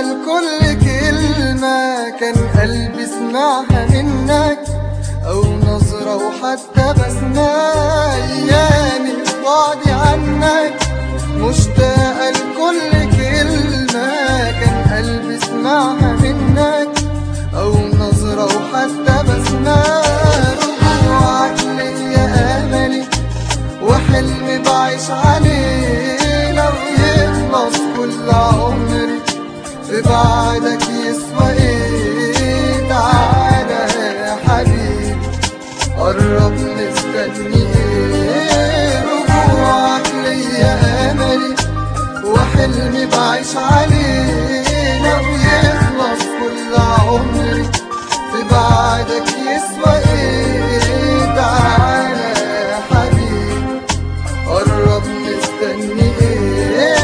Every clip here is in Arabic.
لكل كلمة كان قلبي سمعها منك، أو نظرة وحتى بسمة. أيامي بعدي عنك مشتاقة لكل كلمة كان قلبي سمعها منك، أو نظرة وحتى بسمة. رجوعك ليا أملي وحلمي بعيش عليه، لو يخلص كل عمري في بعدك يسوى ايه؟ تعالى يا حبيبي قرب مستني ايه؟ رجوعك ليا املي وحلمي بعيش عليه، لو يخلص كل عمري في بعدك يسوى ايه؟ تعالى يا حبيبي قرب مستني ايه؟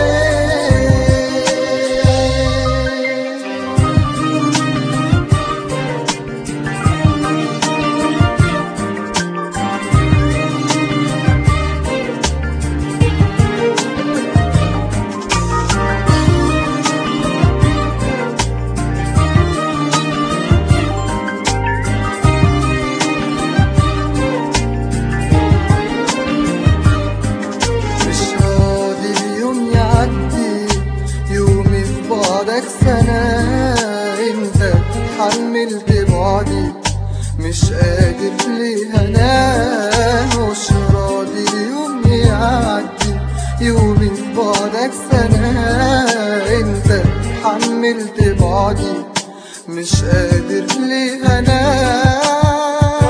سنة انت حملت بعدي مش قادر ليه انام، مش راضي اليوم يعدي يومي في بعدك سنة انت حملت بعدي مش قادر ليه انام.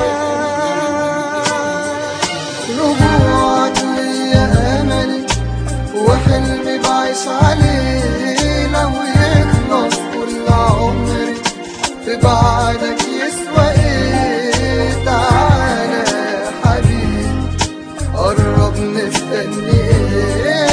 رجوعك ليا املي وحلمي بعيش عليه، لو يخلص كل عمري في بعدك يسوى ايه؟ تعالى يا حبيبي قرب مستني ايه؟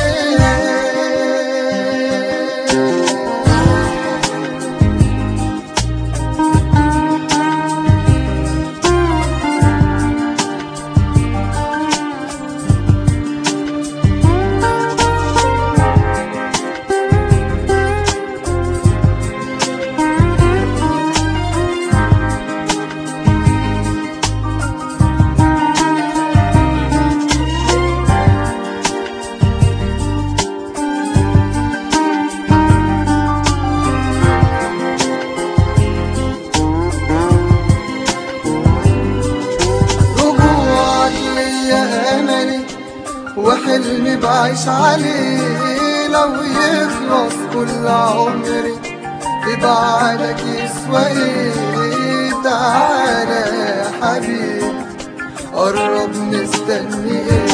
وحلمي بعيش عليه، لو يخلص كل عمري في بعدك يسوى ايه؟ تعالى يا حبيبي قرب مستني ايه؟